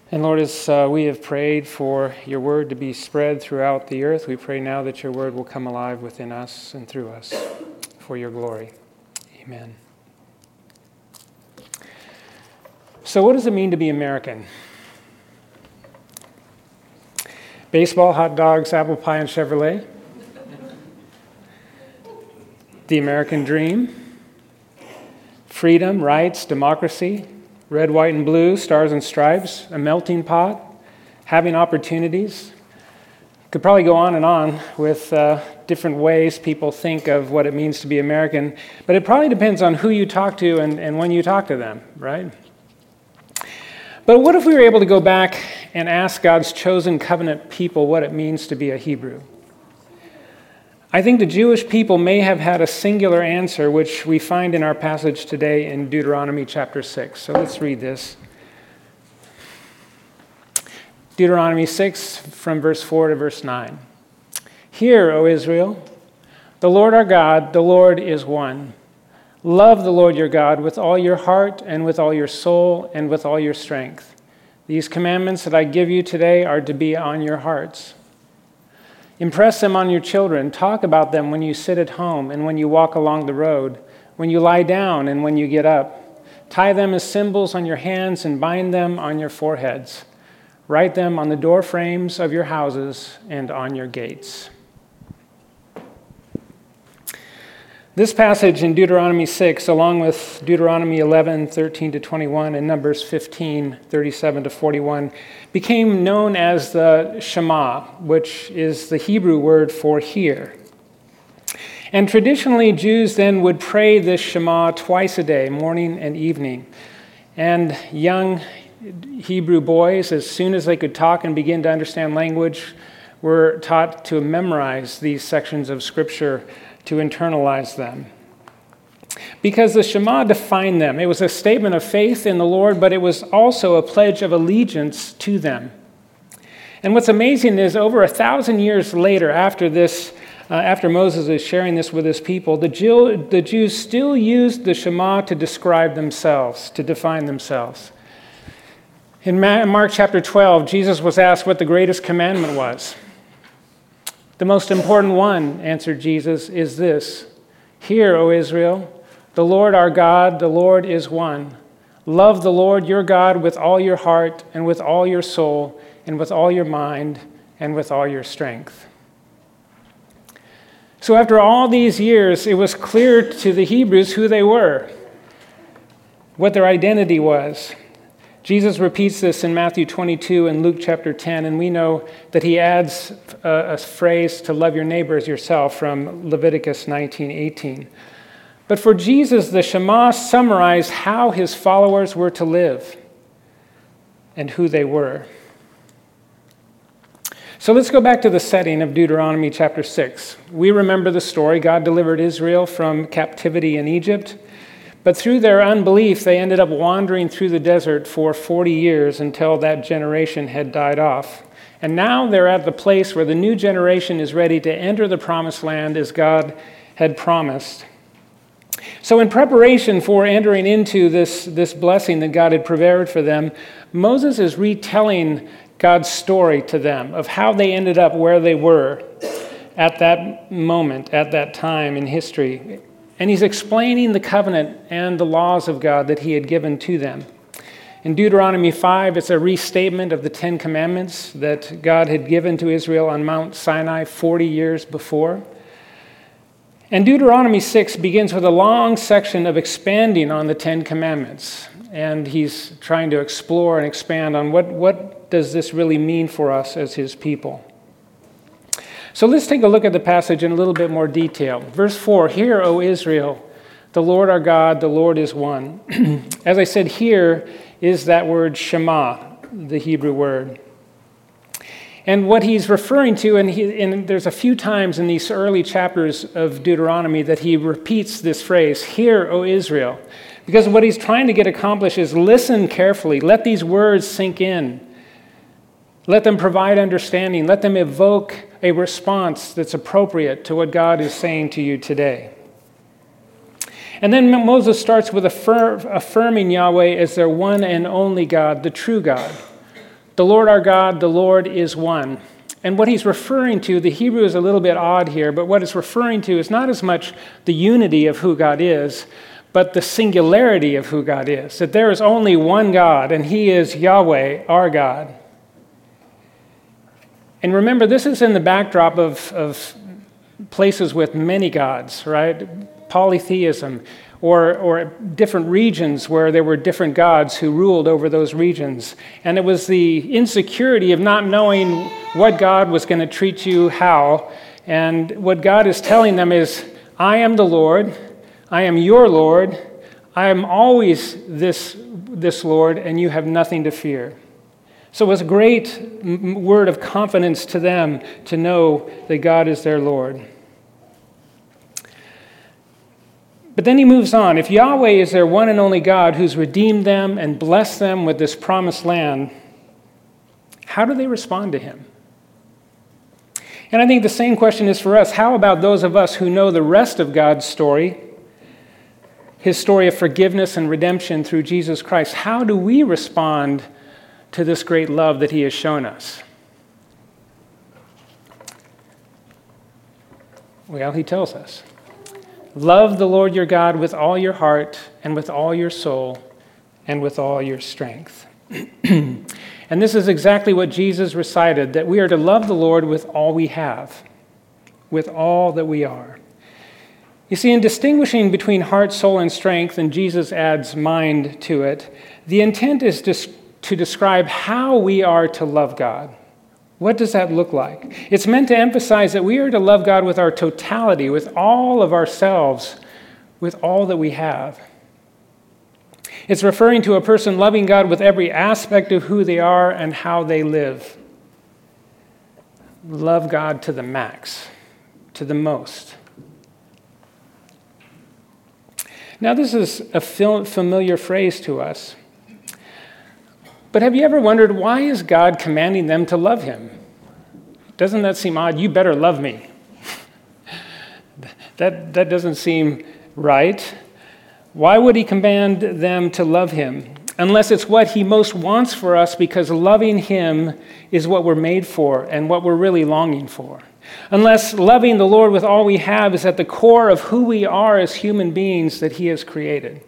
And Lord, as we have prayed for your word to be spread throughout the earth, we pray now that your word will come alive within us and through us for your glory. Amen. So what does it mean to be American? Baseball, hot dogs, apple pie, and Chevrolet? The American dream? Freedom, rights, democracy? Red, white, and blue, stars and stripes, a melting pot, having opportunities. Could probably go on with different ways people think of what it means to be American, but it probably depends on who you talk to and when you talk to them, right? But what if we were able to go back and ask God's chosen covenant people what it means to be a Hebrew? I think the Jewish people may have had a singular answer, which we find in our passage today in Deuteronomy chapter 6. So let's read this. Deuteronomy 6, from verse 4 to verse 9. Hear, O Israel, the Lord our God, the Lord is one. Love the Lord your God with all your heart and with all your soul and with all your strength. These commandments that I give you today are to be on your hearts. Impress them on your children. Talk about them when you sit at home and when you walk along the road, when you lie down and when you get up. Tie them as symbols on your hands and bind them on your foreheads. Write them on the door frames of your houses and on your gates. This passage in Deuteronomy 6, along with Deuteronomy 11, 13 to 21, and Numbers 15, 37 to 41, became known as the Shema, which is the Hebrew word for hear. And traditionally, Jews then would pray this Shema twice a day, morning and evening. And young Hebrew boys, as soon as they could talk and begin to understand language, were taught to memorize these sections of Scripture to internalize them. Because the Shema defined them. It was a statement of faith in the Lord, but it was also a pledge of allegiance to them. And what's amazing is over 1,000 years later, after Moses is sharing this with his people, the Jews still used the Shema to describe themselves, to define themselves. In Mark chapter 12, Jesus was asked what the greatest commandment was. The most important one, answered Jesus, is this. Hear, O Israel, the Lord our God, the Lord is one. Love the Lord your God with all your heart and with all your soul and with all your mind and with all your strength. So after all these years, it was clear to the Hebrews who they were, what their identity was. Jesus repeats this in Matthew 22 and Luke chapter 10, and we know that he adds a phrase to love your neighbor as yourself from Leviticus 19:18. But for Jesus, the Shema summarized how his followers were to live and who they were. So let's go back to the setting of Deuteronomy chapter 6. We remember the story. God delivered Israel from captivity in Egypt. But through their unbelief, they ended up wandering through the desert for 40 years until that generation had died off. And now they're at the place where the new generation is ready to enter the promised land as God had promised. So in preparation for entering into this blessing that God had prepared for them, Moses is retelling God's story to them of how they ended up where they were at that moment, at that time in history. And he's explaining the covenant and the laws of God that he had given to them. In Deuteronomy 5, it's a restatement of the 10 Commandments that God had given to Israel on Mount Sinai 40 years before. And Deuteronomy 6 begins with a long section of expanding on the 10 Commandments. And he's trying to explore and expand on what does this really mean for us as his people. So let's take a look at the passage in a little bit more detail. Verse 4, Hear, O Israel, the Lord our God, the Lord is one. As I said, here is that word Shema, the Hebrew word. And what he's referring to, and there's a few times in these early chapters of Deuteronomy that he repeats this phrase, Hear, O Israel. Because what he's trying to get accomplished is listen carefully. Let these words sink in. Let them provide understanding. Let them evoke a response that's appropriate to what God is saying to you today. And then Moses starts with affirming Yahweh as their one and only God, the true God, The Lord our God, the Lord is one. And what he's referring to, the Hebrew is a little bit odd here, but what it's referring to is not as much the unity of who God is, but the singularity of who God is. That there is only one God, and he is Yahweh, our God. And remember, this is in the backdrop of places with many gods, right? Polytheism, or different regions where there were different gods who ruled over those regions. And it was the insecurity of not knowing what God was going to treat you how. And what God is telling them is, I am the Lord, I am your Lord, I am always this Lord, and you have nothing to fear. So it was a great word of confidence to them to know that God is their Lord. But then he moves on. If Yahweh is their one and only God who's redeemed them and blessed them with this promised land, how do they respond to him? And I think the same question is for us. How about those of us who know the rest of God's story, his story of forgiveness and redemption through Jesus Christ? How do we respond to this great love that he has shown us? Well, he tells us. Love the Lord your God with all your heart and with all your soul and with all your strength. And this is exactly what Jesus recited, that we are to love the Lord with all we have, with all that we are. You see, in distinguishing between heart, soul, and strength, and Jesus adds mind to it, the intent is to describe how we are to love God. What does that look like? It's meant to emphasize that we are to love God with our totality, with all of ourselves, with all that we have. It's referring to a person loving God with every aspect of who they are and how they live. Love God to the max, to the most. Now, this is a familiar phrase to us. But have you ever wondered, why is God commanding them to love him? Doesn't that seem odd? You better love me. That doesn't seem right. Why would he command them to love him? Unless it's what he most wants for us, because loving him is what we're made for and what we're really longing for. Unless loving the Lord with all we have is at the core of who we are as human beings that he has created.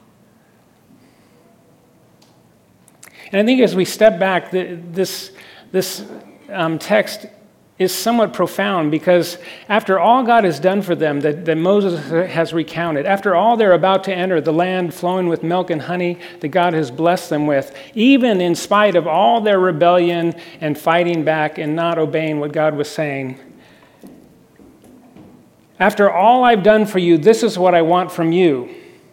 And I think as we step back, this text is somewhat profound, because after all God has done for them that Moses has recounted, after all they're about to enter the land flowing with milk and honey that God has blessed them with, even in spite of all their rebellion and fighting back and not obeying what God was saying, after all I've done for you, this is what I want from you.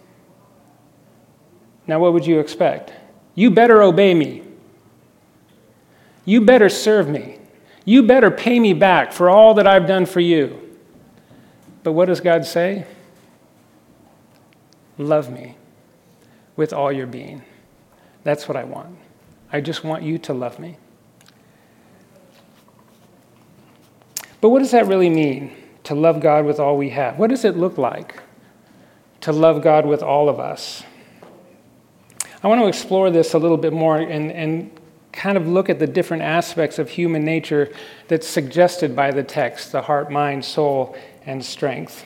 Now, what would you expect? You better obey me. You better serve me. You better pay me back for all that I've done for you. But what does God say? Love me with all your being. That's what I want. I just want you to love me. But what does that really mean, to love God with all we have? What does it look like to love God with all of us? I want to explore this a little bit more and kind of look at the different aspects of human nature that's suggested by the text, the heart, mind, soul, and strength.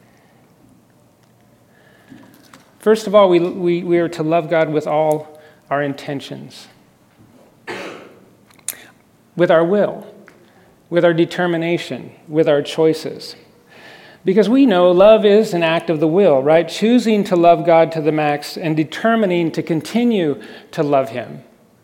First of all, we are to love God with all our intentions, with our will, with our determination, with our choices. Because we know love is an act of the will, right? Choosing to love God to the max and determining to continue to love him.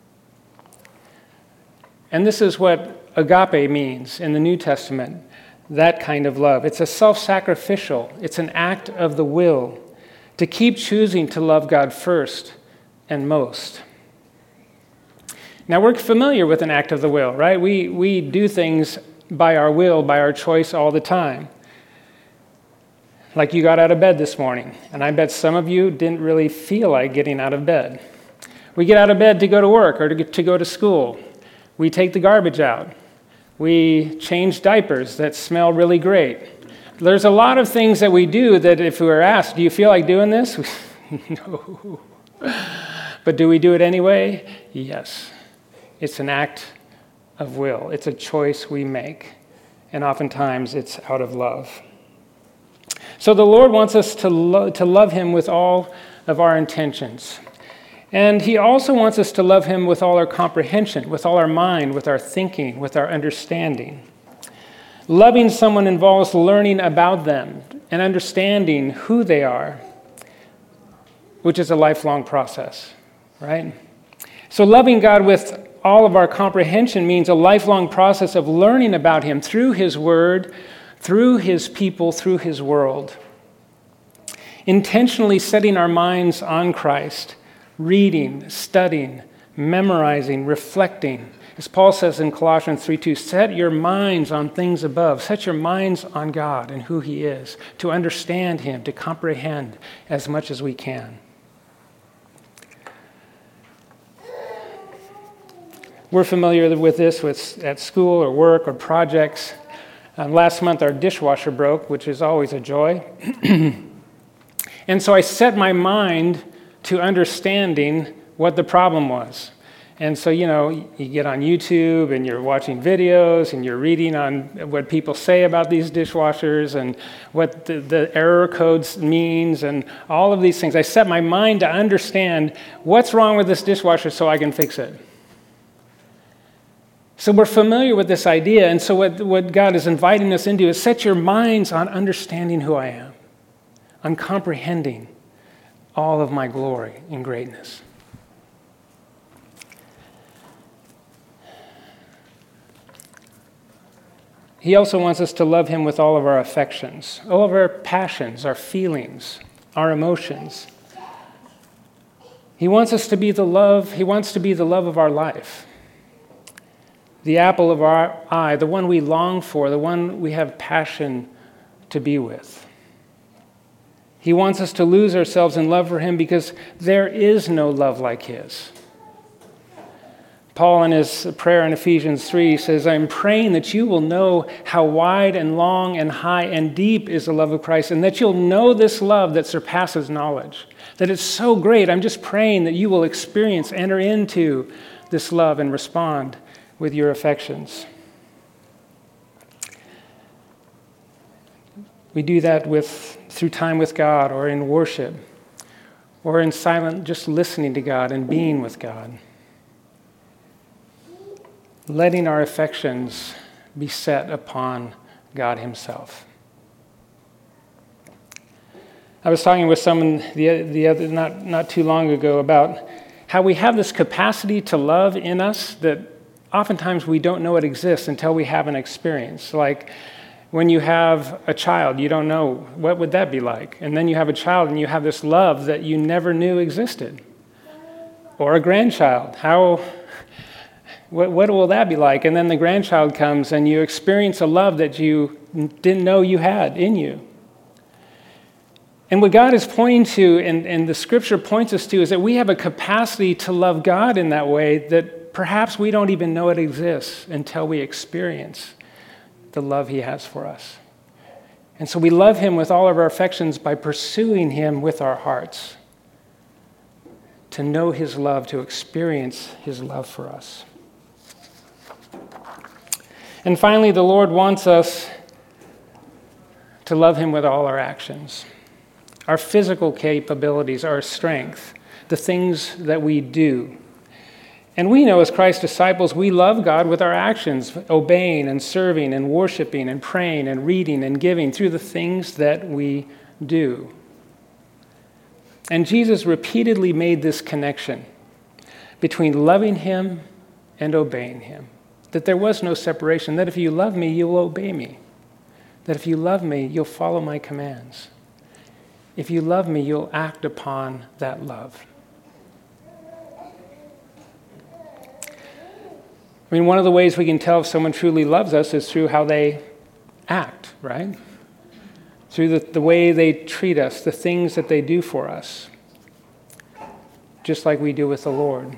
And this is what agape means in the New Testament, that kind of love. It's a self-sacrificial, it's an act of the will to keep choosing to love God first and most. Now, we're familiar with an act of the will, right? We do things by our will, by our choice all the time. Like you got out of bed this morning, and I bet some of you didn't really feel like getting out of bed. We get out of bed to go to work or to go to school. We take the garbage out. We change diapers that smell really great. There's a lot of things that we do that if we were asked, do you feel like doing this? No. But do we do it anyway? Yes. It's an act of will. It's a choice we make. And oftentimes it's out of love. So the Lord wants us to love him with all of our intentions. And he also wants us to love him with all our comprehension, with all our mind, with our thinking, with our understanding. Loving someone involves learning about them and understanding who they are, which is a lifelong process, right? So loving God with all of our comprehension means a lifelong process of learning about him through his word, through his people, through his world. Intentionally setting our minds on Christ, reading, studying, memorizing, reflecting. As Paul says in Colossians 3:2, set your minds on things above. Set your minds on God and who he is, to understand him, to comprehend as much as we can. We're familiar with this at school or work or projects. Last month our dishwasher broke, which is always a joy. And so I set my mind to understanding what the problem was. And so, you get on YouTube and you're watching videos and you're reading on what people say about these dishwashers and what the error codes means and all of these things. I set my mind to understand what's wrong with this dishwasher so I can fix it. So we're familiar with this idea, and so what God is inviting us into is set your minds on understanding who I am, on comprehending all of my glory and greatness. He also wants us to love him with all of our affections, all of our passions, our feelings, our emotions. He wants us to be the love, he wants to be the love of our life. The apple of our eye, the one we long for, the one we have passion to be with. He wants us to lose ourselves in love for him because there is no love like his. Paul in his prayer in Ephesians 3 says, I'm praying that you will know how wide and long and high and deep is the love of Christ, and that you'll know this love that surpasses knowledge, that it's so great. I'm just praying that you will experience, enter into this love and respond with your affections. We do that through time with God or in worship or in silent, just listening to God and being with God. Letting our affections be set upon God himself. I was talking with someone the other not too long ago about how we have this capacity to love in us that oftentimes we don't know it exists until we have an experience. Like when you have a child, you don't know, what would that be like? And then you have a child and you have this love that you never knew existed. Or a grandchild, what will that be like? And then the grandchild comes and you experience a love that you didn't know you had in you. And what God is pointing to, and the scripture points us to, is that we have a capacity to love God in that way that perhaps we don't even know it exists until we experience the love he has for us. And so we love him with all of our affections by pursuing him with our hearts, to know his love, to experience his love for us. And finally, the Lord wants us to love him with all our actions, our physical capabilities, our strength, the things that we do. And we know as Christ's disciples, we love God with our actions, obeying and serving and worshiping and praying and reading and giving through the things that we do. And Jesus repeatedly made this connection between loving him and obeying him. That there was no separation, that if you love me, you'll obey me. That if you love me, you'll follow my commands. If you love me, you'll act upon that love. I mean, one of the ways we can tell if someone truly loves us is through how they act, right? Through the way they treat us, the things that they do for us, just like we do with the Lord.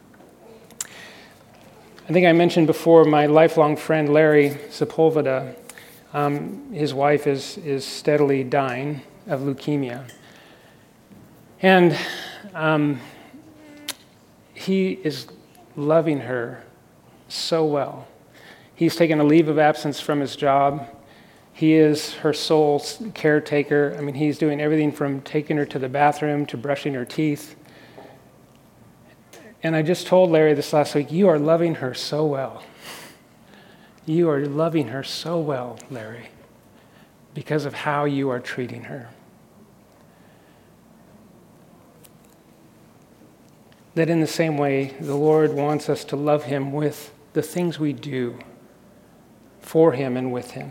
I think I mentioned before my lifelong friend Larry Sepulveda. His wife is steadily dying of leukemia. And he is loving her so well. He's taken a leave of absence from his job. He is her sole caretaker. I mean, he's doing everything from taking her to the bathroom to brushing her teeth. And I just told Larry this last week, you are loving her so well. You are loving her so well, Larry, because of how you are treating her. That in the same way, the Lord wants us to love him with the things we do for him and with him.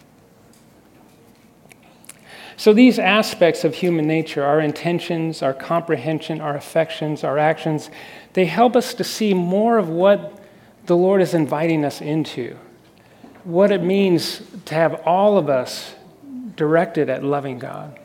So these aspects of human nature, our intentions, our comprehension, our affections, our actions, they help us to see more of what the Lord is inviting us into, what it means to have all of us directed at loving God.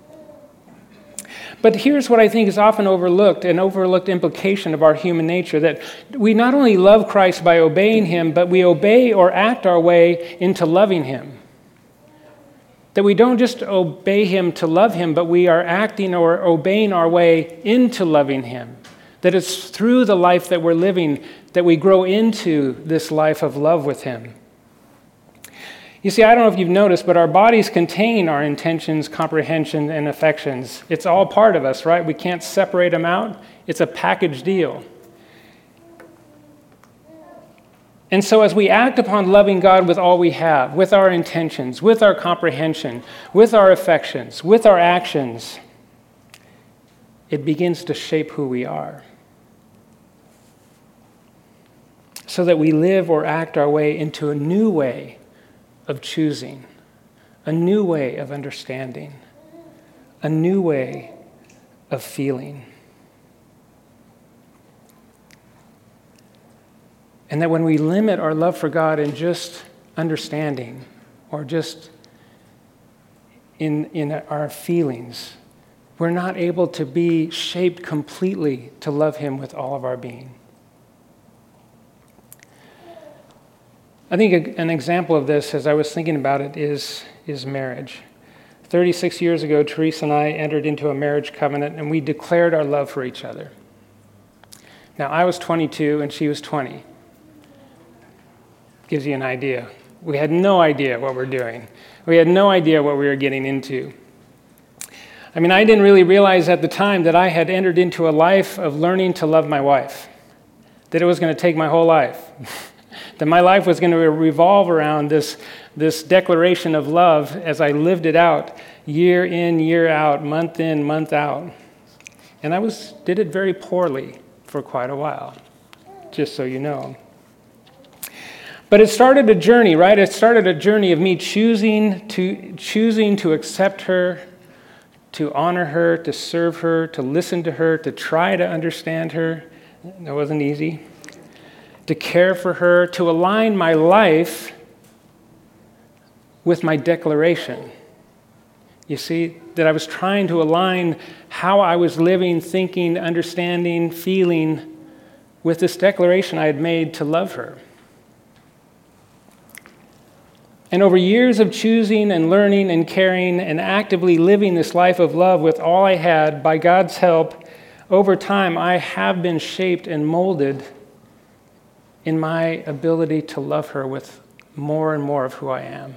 But here's what I think is often overlooked, an overlooked implication of our human nature, that we not only love Christ by obeying him, but we obey or act our way into loving him. That we don't just obey him to love him, but we are acting or obeying our way into loving him. That it's through the life that we're living that we grow into this life of love with him. You see, I don't know if you've noticed, but our bodies contain our intentions, comprehension, and affections. It's all part of us, right? We can't separate them out. It's a package deal. And so as we act upon loving God with all we have, with our intentions, with our comprehension, with our affections, with our actions, it begins to shape who we are. So that we live or act our way into a new way of choosing, a new way of understanding, a new way of feeling. And that when we limit our love for God in just understanding or just in our feelings, we're not able to be shaped completely to love him with all of our being. I think an example of this, as I was thinking about it, is marriage. 36 years ago, Teresa and I entered into a marriage covenant, and we declared our love for each other. Now, I was 22, and she was 20. Gives you an idea. We had no idea what we're doing. We had no idea what we were getting into. I mean, I didn't really realize at the time that I had entered into a life of learning to love my wife, that it was going to take my whole life. That my life was going to revolve around this declaration of love as I lived it out, year in, year out, month in, month out. And I did it very poorly for quite a while, just so you know. But it started a journey, right? It started a journey of me choosing to accept her, to honor her, to serve her, to listen to her, to try to understand her. That wasn't easy. To care for her, to align my life with my declaration. You see, that I was trying to align how I was living, thinking, understanding, feeling with this declaration I had made to love her. And over years of choosing and learning and caring and actively living this life of love with all I had, by God's help, over time I have been shaped and molded in my ability to love her with more and more of who I am.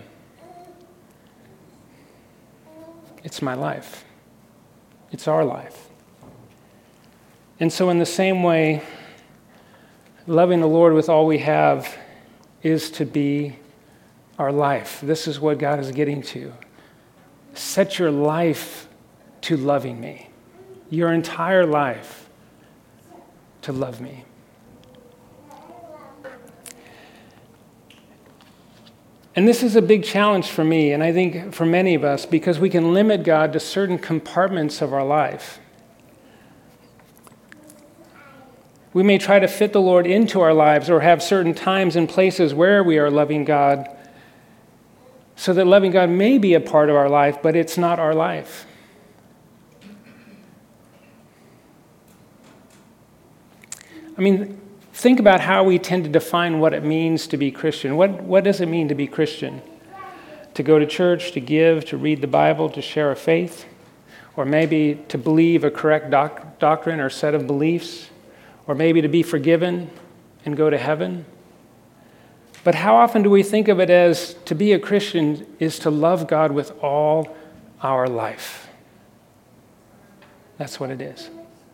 It's my life. It's our life. And so in the same way, loving the Lord with all we have is to be our life. This is what God is getting to. Set your life to loving me. Your entire life to love me. And this is a big challenge for me, and I think for many of us, because we can limit God to certain compartments of our life. We may try to fit the Lord into our lives or have certain times and places where we are loving God, so that loving God may be a part of our life, but it's not our life. I mean, think about how we tend to define what it means to be Christian. What does it mean to be Christian? To go to church, to give, to read the Bible, to share a faith? Or maybe to believe a correct doctrine or set of beliefs? Or maybe to be forgiven? and go to heaven. But how often do we think of it as to be a Christian is to love God with all our life? That's what it is.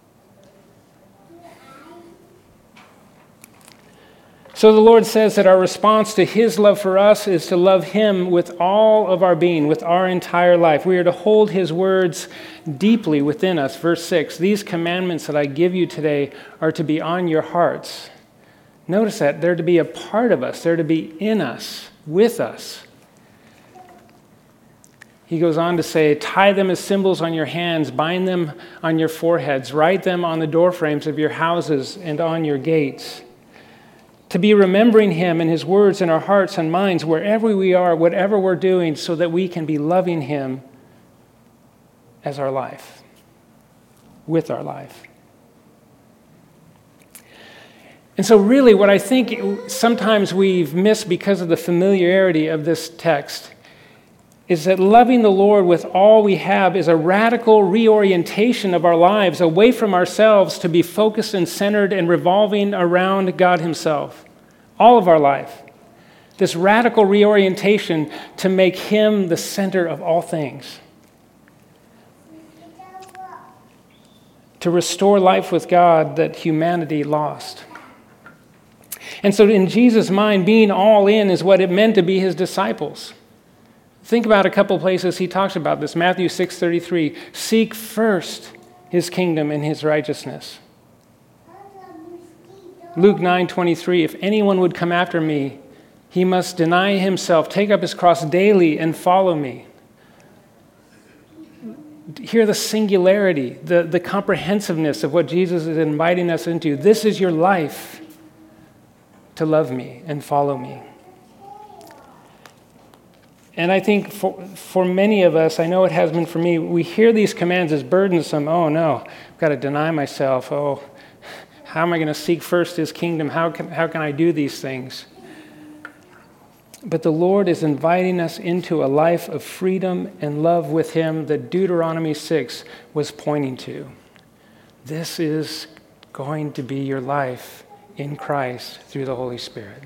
So the Lord says that our response to his love for us is to love him with all of our being, with our entire life. We are to hold his words deeply within us. Verse 6, these commandments that I give you today are to be on your hearts. Notice that they're to be a part of us. They're to be in us, with us. He goes on to say, tie them as symbols on your hands, bind them on your foreheads, write them on the doorframes of your houses and on your gates. To be remembering him and his words in our hearts and minds wherever we are, whatever we're doing, so that we can be loving him as our life, with our life. And so really what I think sometimes we've missed because of the familiarity of this text is that loving the Lord with all we have is a radical reorientation of our lives away from ourselves to be focused and centered and revolving around God himself. All of our life. This radical reorientation to make him the center of all things. To restore life with God that humanity lost. And so in Jesus' mind, being all in is what it meant to be his disciples. Think about a couple places he talks about this. Matthew 6:33, seek first his kingdom and his righteousness. Luke 9:23, if anyone would come after me, he must deny himself, take up his cross daily, and follow me. Hear the singularity, the comprehensiveness of what Jesus is inviting us into. This is your life, to love me and follow me. And I think for many of us, I know it has been for me, we hear these commands as burdensome. Oh no, I've got to deny myself. Oh, how am I going to seek first his kingdom? How can I do these things? But the Lord is inviting us into a life of freedom and love with him that Deuteronomy 6 was pointing to. This is going to be your life in Christ through the Holy Spirit.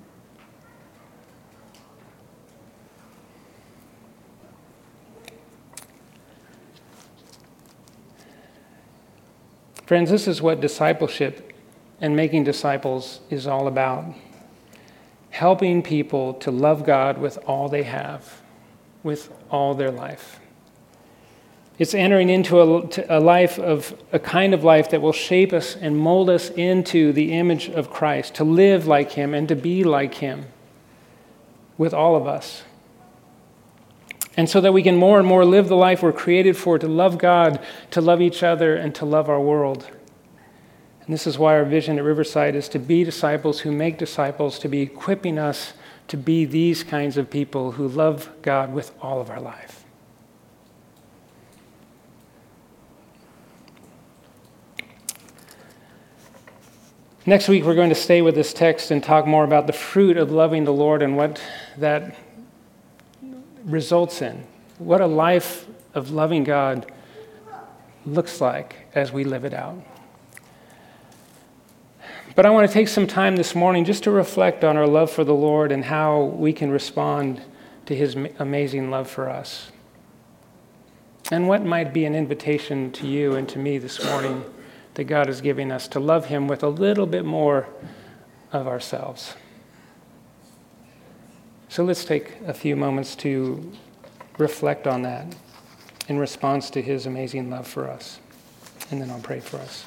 Friends, this is what discipleship and making disciples is all about. Helping people to love God with all they have, with all their life. It's entering into a life of a kind of life that will shape us and mold us into the image of Christ, to live like him and to be like him with all of us. And so that we can more and more live the life we're created for, to love God, to love each other, and to love our world. And this is why our vision at Riverside is to be disciples who make disciples, to be equipping us to be these kinds of people who love God with all of our life. Next week, we're going to stay with this text and talk more about the fruit of loving the Lord and what that results in, what a life of loving God looks like as we live it out. But I want to take some time this morning just to reflect on our love for the Lord and how we can respond to his amazing love for us. And what might be an invitation to you and to me this morning that God is giving us to love him with a little bit more of ourselves. So let's take a few moments to reflect on that in response to his amazing love for us. And then I'll pray for us.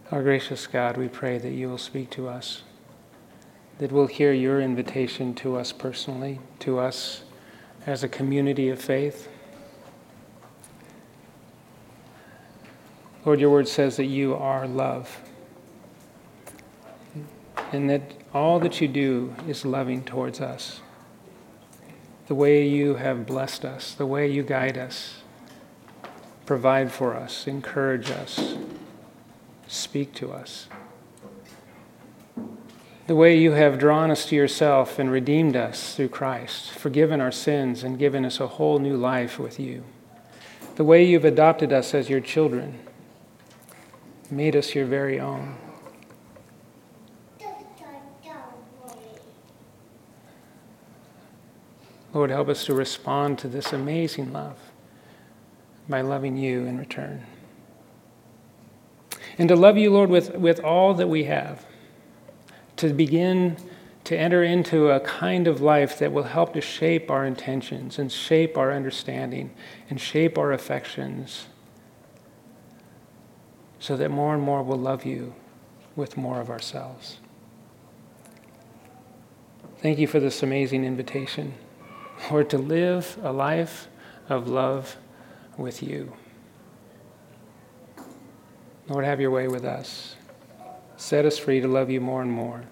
Our gracious God, we pray that you will speak to us, that we'll hear your invitation to us personally, to us as a community of faith. Lord, your word says that you are love, and that all that you do is loving towards us. The way you have blessed us, the way you guide us, provide for us, encourage us, speak to us. The way you have drawn us to yourself and redeemed us through Christ, forgiven our sins and given us a whole new life with you. The way you've adopted us as your children, made us your very own. Lord, help us to respond to this amazing love by loving you in return. And to love you, Lord, with all that we have. To begin to enter into a kind of life that will help to shape our intentions and shape our understanding and shape our affections, so that more and more we'll love you with more of ourselves. Thank you for this amazing invitation, Lord, to live a life of love with you. Lord, have your way with us. Set us free to love you more and more,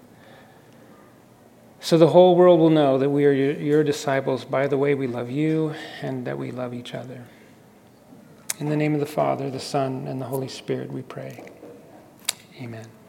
so the whole world will know that we are your disciples by the way we love you and that we love each other. In the name of the Father, the Son, and the Holy Spirit, we pray. Amen.